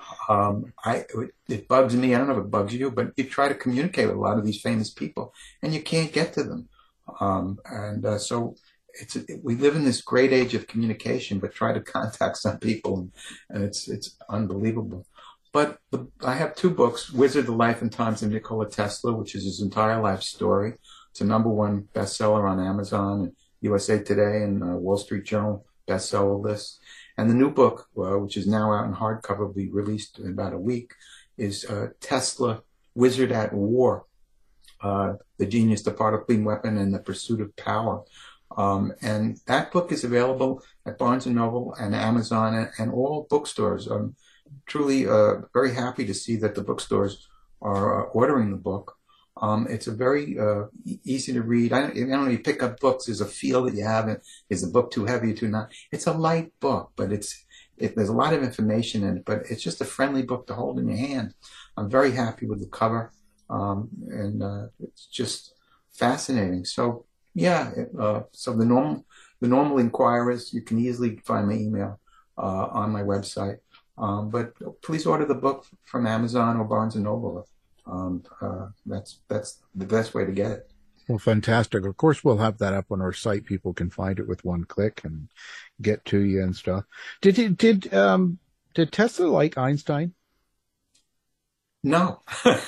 It bugs me. I don't know if it bugs you, but you try to communicate with a lot of these famous people and you can't get to them. So we live in this great age of communication, but try to contact some people and it's unbelievable. But I have two books, Wizard, the Life and Times of Nikola Tesla, which is his entire life story. It's a #1 bestseller on Amazon and USA Today and Wall Street Journal bestseller list. And the new book, which is now out in hardcover, will be released in about a week, is Tesla, Wizard at War, The Genius, the Particle Weapon, and the Pursuit of Power. And that book is available at Barnes & Noble and Amazon and all bookstores. I'm truly very happy to see that the bookstores are ordering the book. It's a very easy to read. I don't know, you pick up books, there's a feel that you have. Is the book too heavy or too not? It's a light book, but there's a lot of information in it, but it's just a friendly book to hold in your hand. I'm very happy with the cover, and it's just fascinating. So yeah, so the normal inquirers, you can easily find my email on my website. But please order the book from Amazon or Barnes & Noble. That's the best way to get it. Well, fantastic. Of course, we'll have that up on our site. People can find it with one click and get to you and stuff. Did Tesla like Einstein? No. Is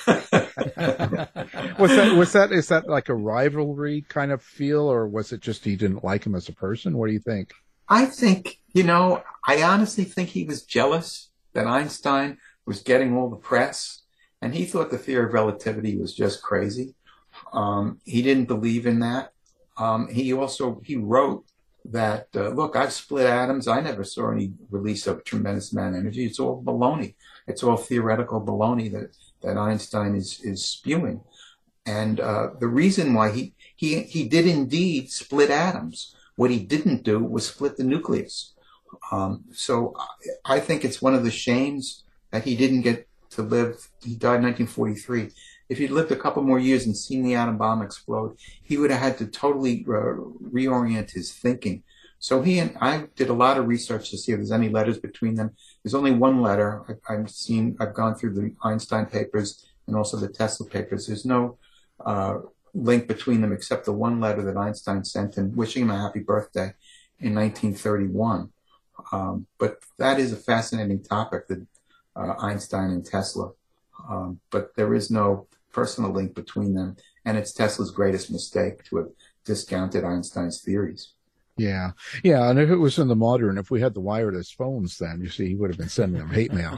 that like a rivalry kind of feel, or was it just he didn't like him as a person? What do you think? I think, I honestly think he was jealous that Einstein was getting all the press, and he thought the theory of relativity was just crazy. He didn't believe in that. He wrote that, look, I've split atoms. I never saw any release of a tremendous amount of energy. It's all baloney. It's all theoretical baloney that Einstein is spewing. And the reason why he did indeed split atoms. What he didn't do was split the nucleus. So I think it's one of the shames that he didn't get to live. He died in 1943. If he'd lived a couple more years and seen the atom bomb explode, he would have had to totally reorient his thinking. So he and I did a lot of research to see if there's any letters between them. There's only one letter. I've gone through the Einstein papers and also the Tesla papers. There's no link between them except the one letter that Einstein sent him wishing him a happy birthday in 1931. But that is a fascinating topic, that Einstein and Tesla. But there is no personal link between them, and it's Tesla's greatest mistake to have discounted Einstein's theories. Yeah. Yeah. And if it was in the modern, if we had the wireless phones, then you see, he would have been sending them hate mail.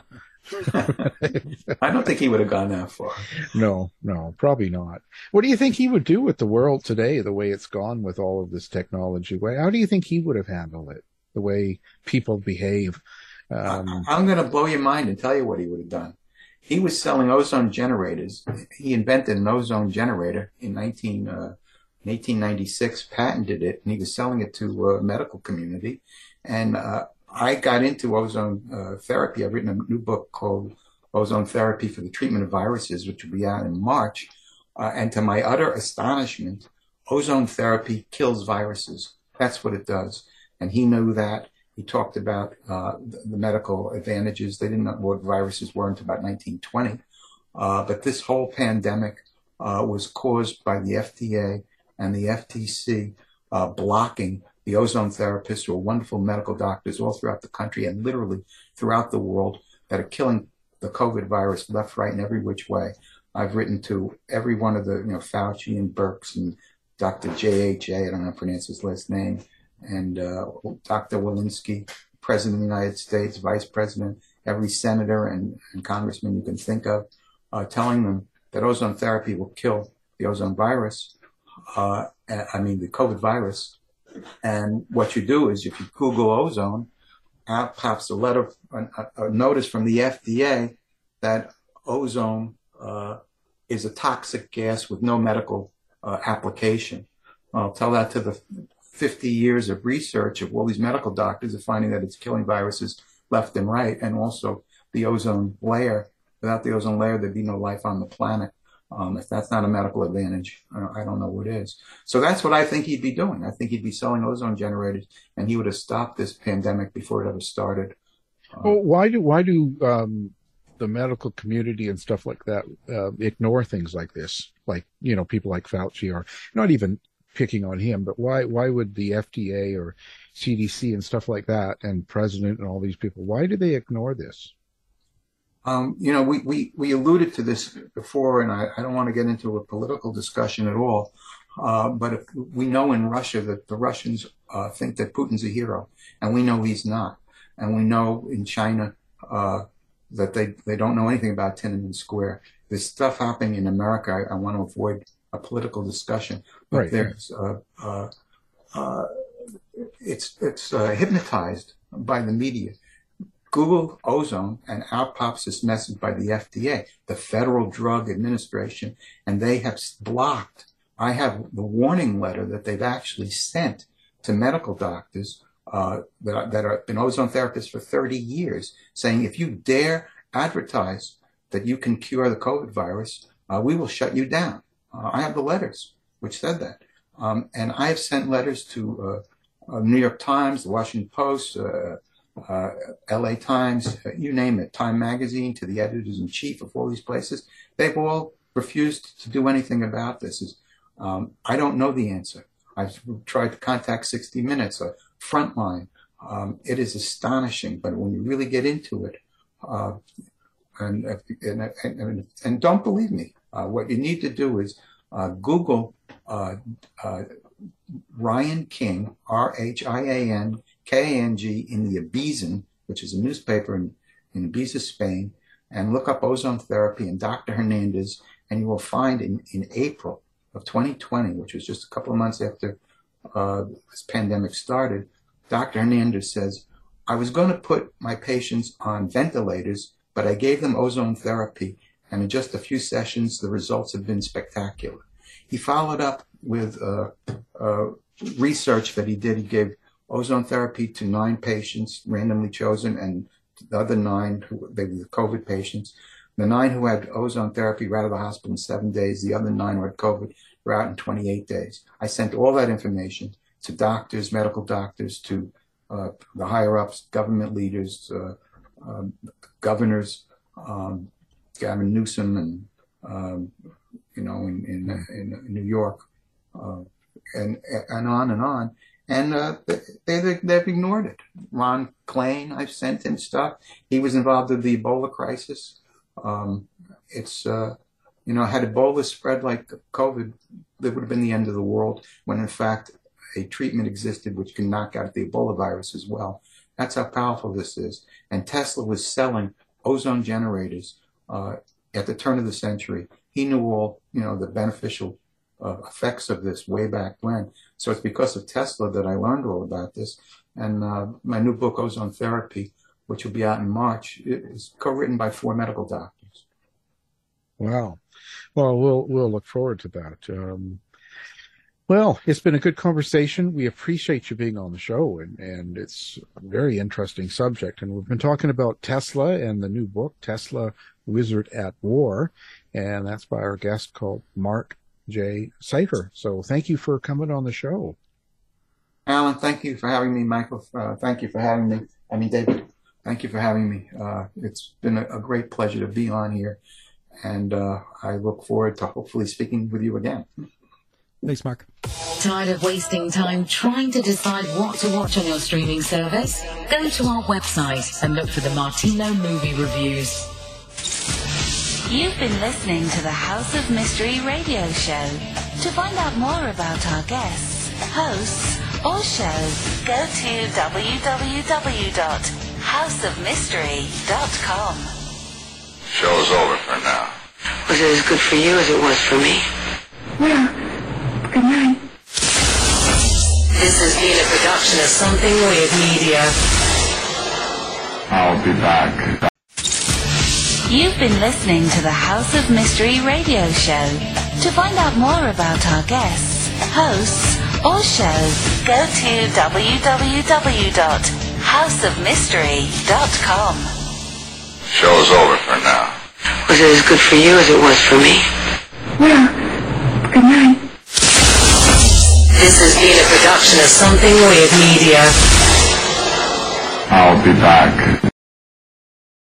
I don't think he would have gone that far. No, probably not. What do you think he would do with the world today, the way it's gone with all of this technology? How do you think he would have handled it, the way people behave? I'm going to blow your mind and tell you what he would have done. He was selling ozone generators. He invented an ozone generator in 1896, patented it, and he was selling it to a medical community. And I got into ozone therapy. I've written a new book called Ozone Therapy for the Treatment of Viruses, which will be out in March. And to my utter astonishment, ozone therapy kills viruses. That's what it does. And he knew that. He talked about the medical advantages. They didn't know what viruses were until about 1920. But this whole pandemic was caused by the FDA and the FTC blocking the ozone therapists, who are wonderful medical doctors all throughout the country and literally throughout the world, that are killing the COVID virus left, right, and every which way. I've written to every one of the, Fauci and Birx and Dr. J.H.A., I don't know how to pronounce his last name, and Dr. Walensky, President of the United States, Vice President, every senator and congressman you can think of, telling them that ozone therapy will kill the ozone virus, the COVID virus. And what you do is, if you Google ozone, out pops a notice from the FDA that ozone is a toxic gas with no medical application. I'll tell that to the 50 years of research of all these medical doctors are finding that it's killing viruses left and right, and also the ozone layer. Without the ozone layer, there'd be no life on the planet. If that's not a medical advantage, I don't know what is. So that's what I think he'd be doing. I think he'd be selling ozone generators, and he would have stopped this pandemic before it ever started. Well, why do the medical community and stuff like that ignore things like this? Like, people like Fauci, or not even picking on him, but why would the FDA or CDC and stuff like that, and President and all these people, why do they ignore this? We alluded to this before, and I don't want to get into a political discussion at all. But we know in Russia that the Russians think that Putin's a hero, and we know he's not. And we know in China that they don't know anything about Tiananmen Square. There's stuff happening in America. I want to avoid a political discussion, but right. There's it's hypnotized by the media. Google ozone, and out pops this message by the FDA, the Federal Drug Administration, and they have blocked. I have the warning letter that they've actually sent to medical doctors that have been ozone therapists for 30 years, saying if you dare advertise that you can cure the COVID virus, we will shut you down. I have the letters which said that. And I have sent letters to New York Times, the Washington Post, LA Times, you name it, Time Magazine, to the editors-in-chief of all these places. They've all refused to do anything about this. I don't know the answer. I've tried to contact 60 Minutes, Frontline. It is astonishing, but when you really get into it, and don't believe me, what you need to do is Google Ryan King, RHIAN KANG, in the Abisan, which is a newspaper in Ibiza, Spain, and look up ozone therapy and Dr. Hernandez, and you will find in April of 2020, which was just a couple of months after this pandemic started, Dr. Hernandez says, I was going to put my patients on ventilators, but I gave them ozone therapy, and in just a few sessions, the results have been spectacular. He followed up with research that he did. He gave ozone therapy to 9 patients, randomly chosen, and the other 9, they were the COVID patients. The 9 who had ozone therapy were out of the hospital in 7 days. The other 9 who had COVID were out in 28 days. I sent all that information to doctors, medical doctors, to the higher-ups, government leaders, governors, Gavin Newsom, and in New York, and on and on. And they've ignored it. Ron Klain, I've sent him stuff. He was involved in the Ebola crisis. Had Ebola spread like COVID, that would have been the end of the world, when in fact a treatment existed which can knock out the Ebola virus as well. That's how powerful this is. And Tesla was selling ozone generators at the turn of the century. He knew all, the beneficial effects of this way back when. So it's because of Tesla that I learned all about this. And my new book, Ozone Therapy, which will be out in March, is co-written by 4 medical doctors. Wow. Well, we'll look forward to that. Well, it's been a good conversation. We appreciate you being on the show, and it's a very interesting subject. And we've been talking about Tesla and the new book, Tesla, Wizard at War, and that's by our guest called Mark J. Seiffer. So thank you for coming on the show. Alan, thank you for having me. Michael, thank you for having me. David, thank you for having me. It's been a great pleasure to be on here, and I look forward to hopefully speaking with you again. Thanks, Mark. Tired of wasting time trying to decide what to watch on your streaming service? Go to our website and look for the Martino Movie Reviews. You've been listening to the House of Mystery radio show. To find out more about our guests, hosts, or shows, go to www.houseofmystery.com. Show's over for now. Was it as good for you as it was for me? Yeah. Good night. This has been a production of Something Weird Media. I'll be back. You've been listening to the House of Mystery radio show. To find out more about our guests, hosts, or shows, go to www.houseofmystery.com. Show's over for now. Was it as good for you as it was for me? Yeah. Good night. This has been a production of Something Weird Media. I'll be back.